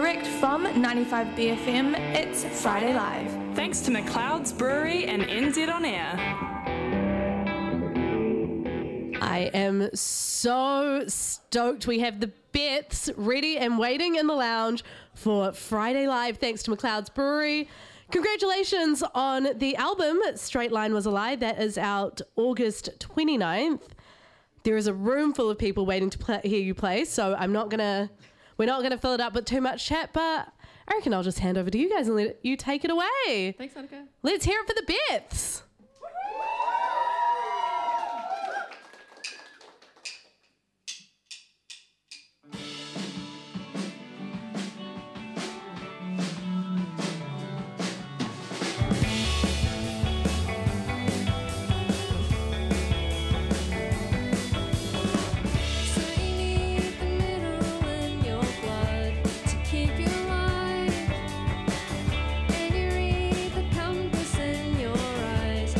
Direct from 95BFM, it's Friday Live. Thanks to McLeod's Brewery and NZ On Air. I am so stoked. We have the Beths ready and waiting in the lounge for Friday Live, thanks to McLeod's Brewery. Congratulations on the album, Straight Line Was a Lie. That is out August 29th. There is a room full of people waiting to hear you play, so we're not gonna fill it up with too much chat, but I reckon I'll just hand over to you guys and let you take it away. Thanks, Annika. Let's hear it for the Beths. And you read the compass in your eyes.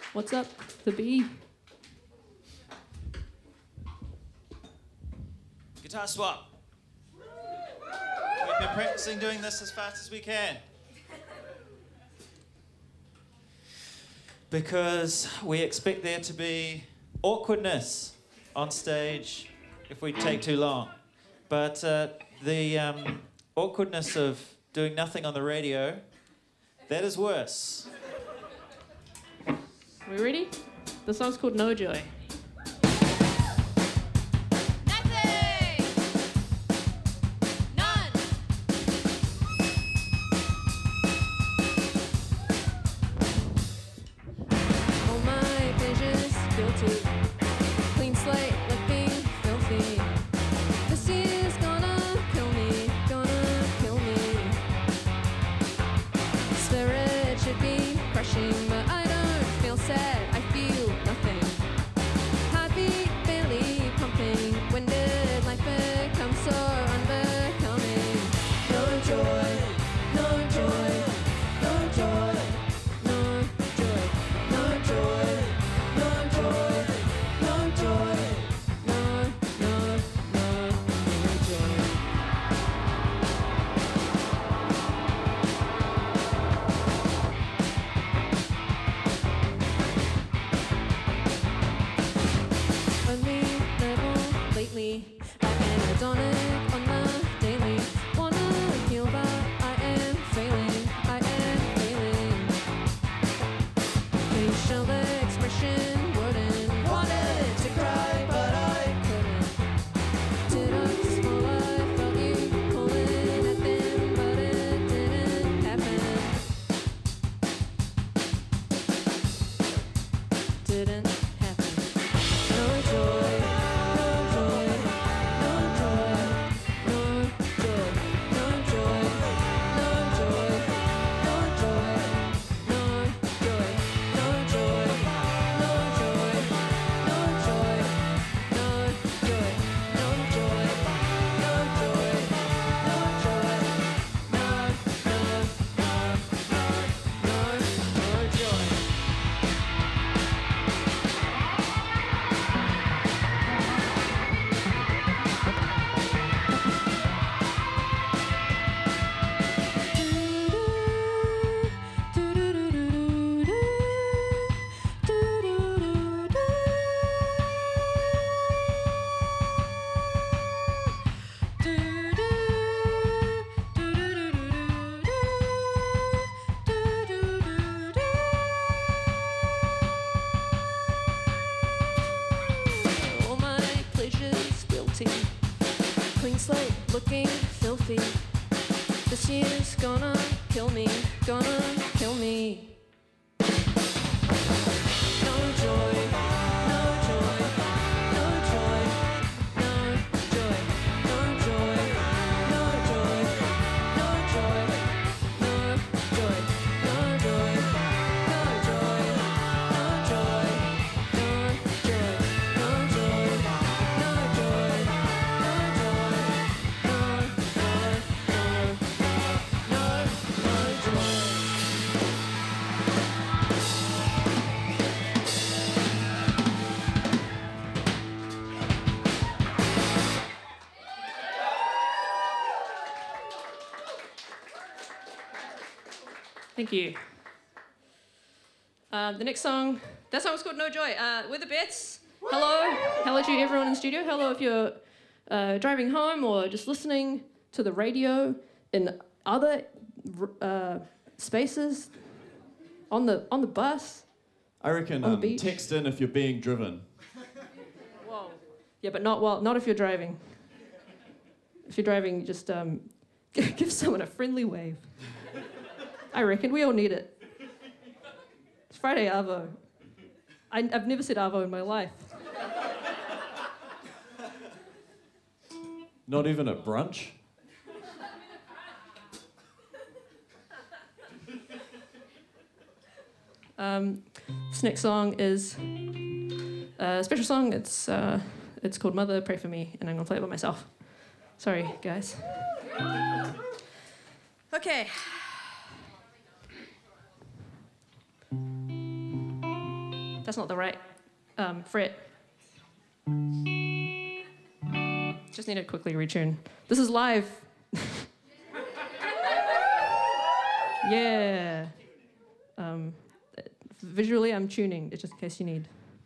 What's up, the bee? Guitar swap. We've been practicing doing this as fast as we can. Because we expect there to be awkwardness on stage if we take too long. But the awkwardness of doing nothing on the radio, that is worse. Are we ready? The song's called No Joy. Clean slate, looking filthy. This year's gonna kill me, gonna kill me. Spirit should be crushing, but I don't feel sad, I feel nothing. Heartbeat barely pumping, when did life become so unbecoming? No joy, no joy, no joy, no joy, no joy. I am hedonic on the daily. Wanna heal, but I am failing. I am failing. Facial expression wouldn't. Wanted to cry, but I couldn't. Did I small? I felt you pulling at them, but it didn't happen. Didn't happen. No joy. Clean slate, looking filthy. This year's gonna kill me, gonna kill me. No joy, no joy, no joy, no joy, no joy, no joy, no joy, no joy, no joy, no joy, no joy, no joy, no joy, no joy. Thank you. The next song, that song was called No Joy. We're the Bets. Hello. Hello to everyone in the studio. Hello if you're driving home or just listening to the radio in other spaces, on the bus. I reckon on the beach. text in if you're being driven. Whoa. Yeah, but not if you're driving. If you're driving, just give someone a friendly wave. I reckon we all need it. It's Friday Arvo. I've never said Arvo in my life. Not even at brunch? This next song is a special song. It's called Mother, Pray For Me, and I'm going to play it by myself. Sorry, guys. Okay. That's not the right fret. Just need to quickly retune. This is live. Yeah. Visually, I'm tuning, just in case you need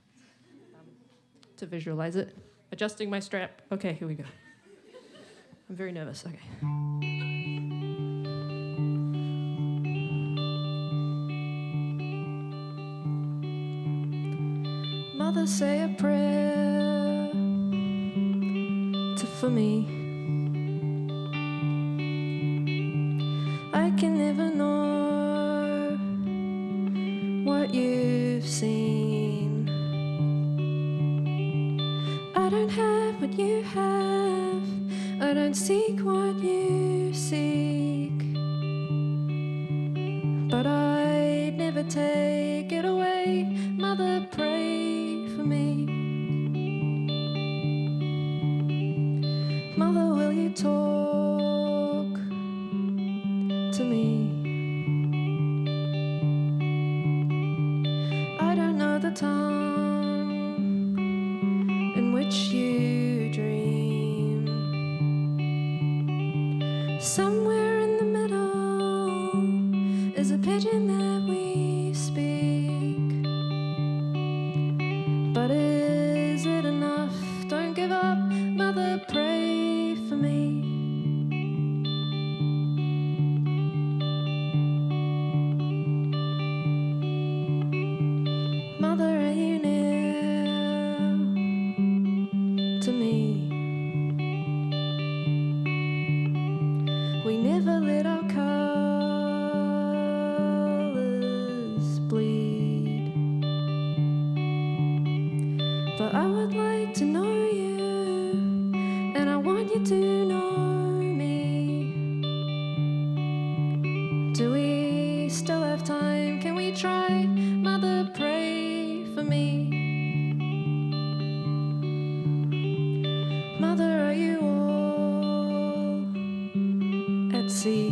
to visualize it. Adjusting my strap. Okay, here we go. I'm very nervous. Okay. Mother, say a prayer for me. I can never know what you've seen. I don't have what you have. I don't seek what you seek. But I'd never take it away. Mother, pray for me. Mother, will you talk to me? I don't know the tongue in which you dream. Somewhere in the middle is a pigeon that we speak. But is it enough? Don't give up, Mother, pray for me. Mother, are you near to me? We never let our colors bleed, but I would like to know you, and I want you to know me. Do we still have time? Can we try? Mother, pray for me. Mother, are you all at sea?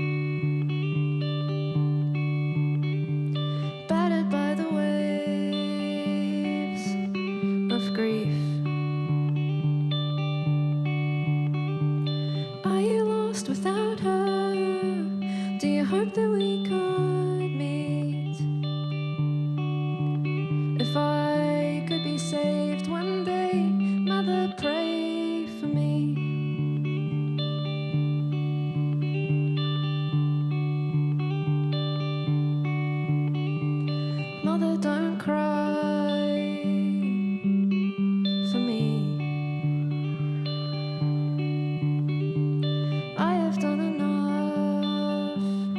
Battered by the waves of grief. Are you lost without her? Do you hope that we could meet? If I could be saved one day, Mother, pray for me. Mother, don't cry for me. I have done enough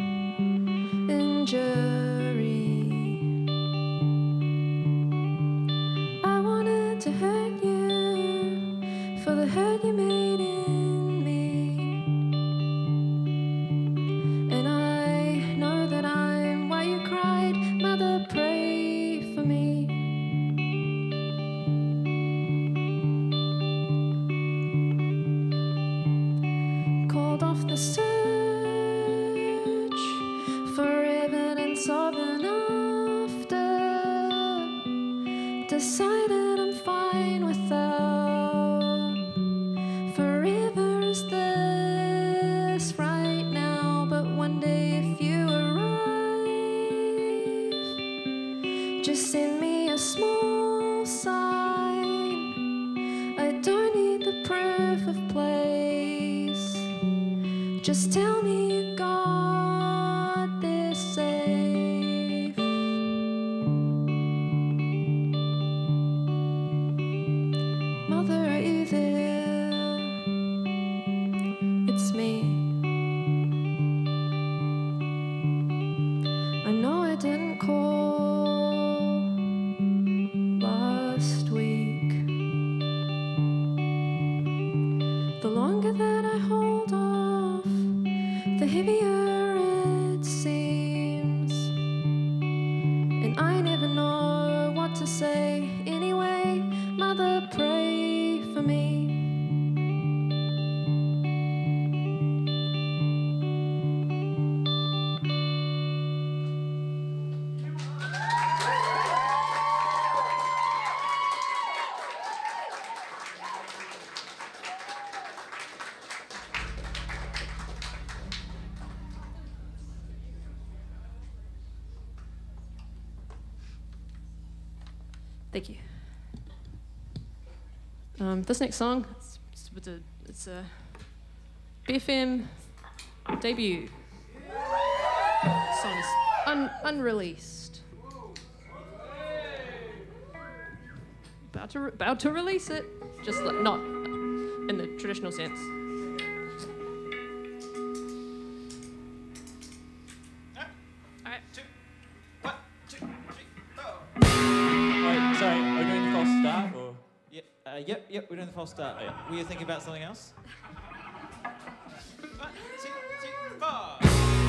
injury. I wanted to hurt you for the hurt you made in me. And I know that I'm why you cried. Mother, pray for me. Called off the search for evidence of an after. Decided I'm fine without. Forever is this right now, but one day if you arrive, just send me a small sign. I don't need the proof of place. Just tell me you got this safe. Mother, are you there? It's me. I know I didn't call last week. Thank you. This next song, it's a BFM debut. Song is unreleased. About to release it, just not in the traditional sense. Wait, sorry, are we doing the false start or? Yep, we're doing the false start. Were you thinking about something else? 1, 2, 3, 4.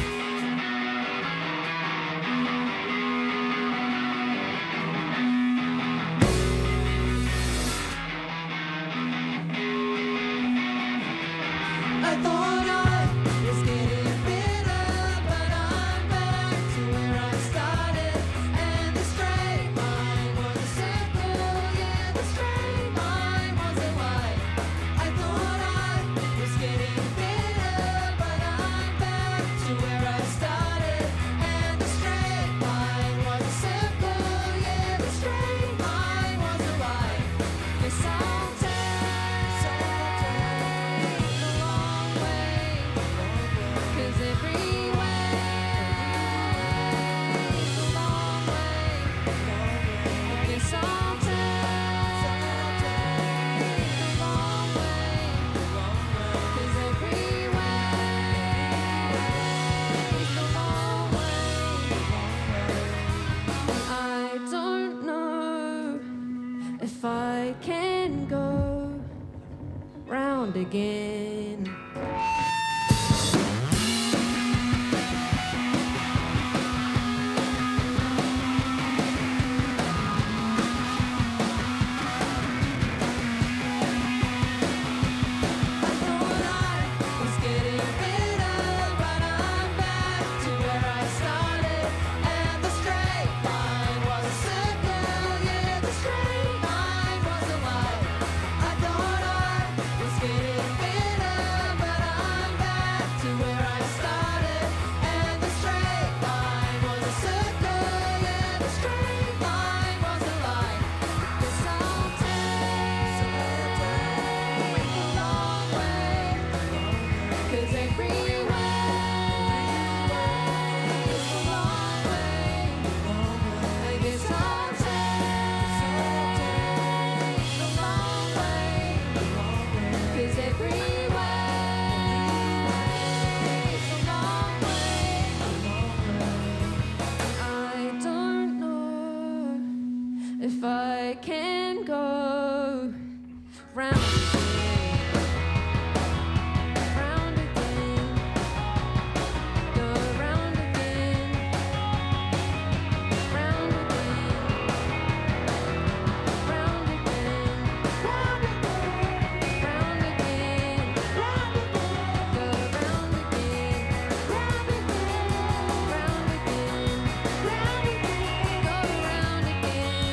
If I can go round again. If I can go round again, round again, go round again, round again, round again, round again, round again, go round again, round again, round again, round again, go round again.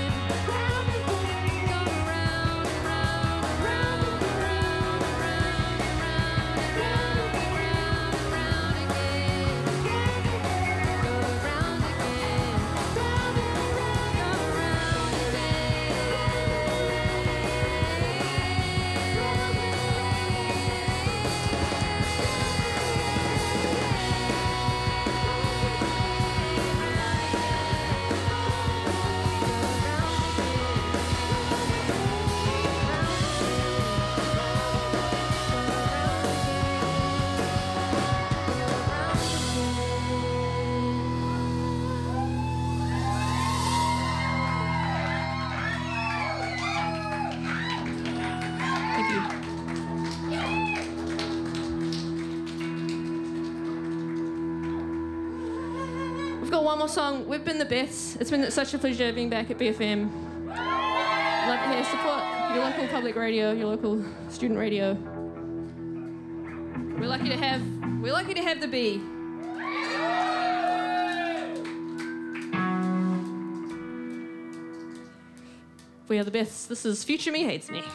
Thank you. We've got one more song. We've been the best. It's been such a pleasure being back at BFM. Love to hear support your local public radio, your local student radio. We're lucky to have the B. We are the best. This is Future Me Hates Me.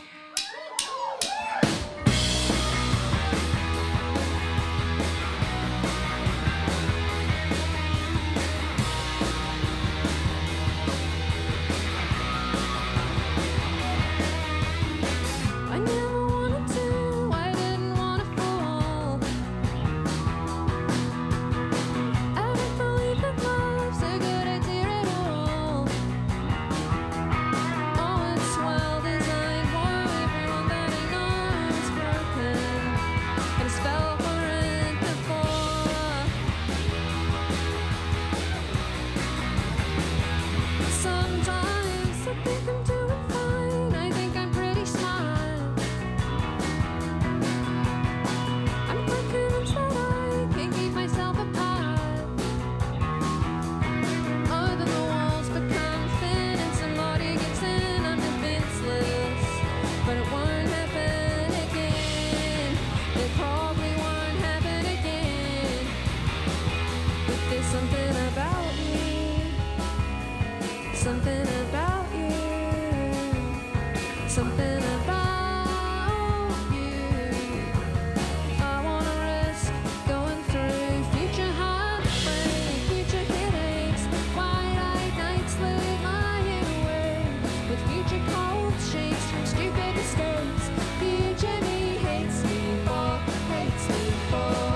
Something about you. I wanna risk going through future heartbreak, future headaches, wide-eyed nights late lying awake, with future cold shakes from stupid mistakes. Future me hates me for, hates me for.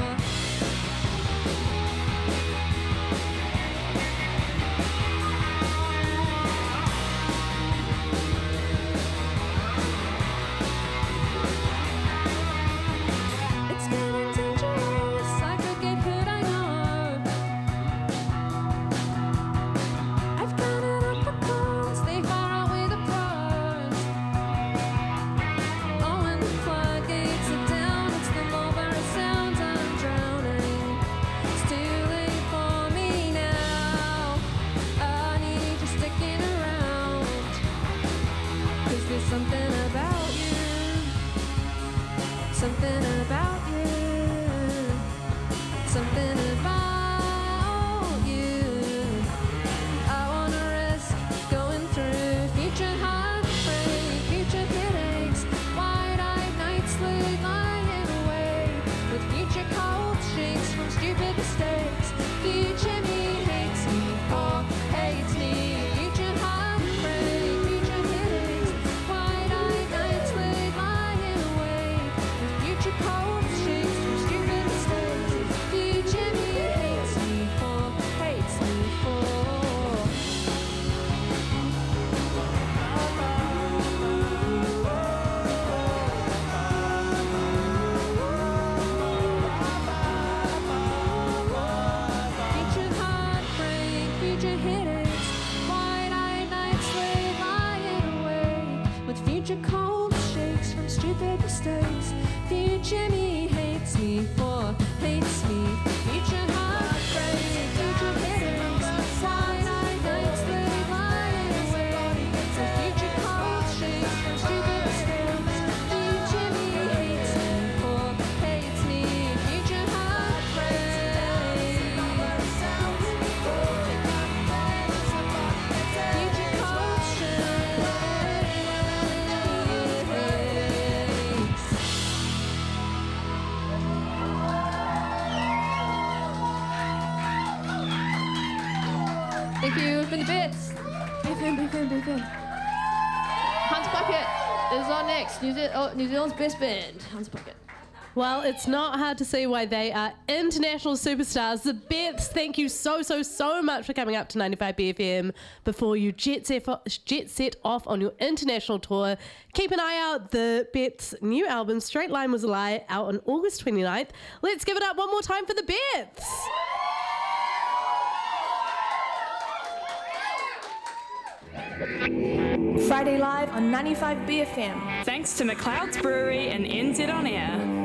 It's getting dangerous, I could get hurt, I know. I've counted up the cons, they far outweigh the pros. Oh, when the floodgates are down, it's the Mulberry Sound I'm drowning. It's too late for me now. I need you sticking around, 'cause there's something about you. Something about you. Something about you. I wanna risk going through future heartbreak, future headaches, wide-eyed nights late lying awake, with future cold shakes from stupid mistakes. Future me hates me for, hates me. Future heartbreak, future headaches, wide-eyed nights late lying awake, with future cold shakes from stupid mistakes. Future me hates me for, hates me for. Future heartbreak, future headaches, wide-eyed nights late lying awake, with future cold shakes from stupid mistakes. Future me hates me for, hates me. Future heartbreak, future headaches, wide-eyed nights late lying awake, with future cold shakes from stupid mistakes. Future me hates me for, hates me. Future heartbreak. Future cold shakes. Thank you for the bits. BFM. Hans Bucket is on next. New Zealand's best band, Hans Bucket. Well, it's not hard to see why they are international superstars. The Beths, thank you so much for coming up to 95 BFM before you jet set off on your international tour. Keep an eye out. The Beths' new album, Straight Line Was a Lie, out on August 29th. Let's give it up one more time for the Beths. Friday Live on 95 BFM. Thanks to McLeod's Brewery and NZ On Air.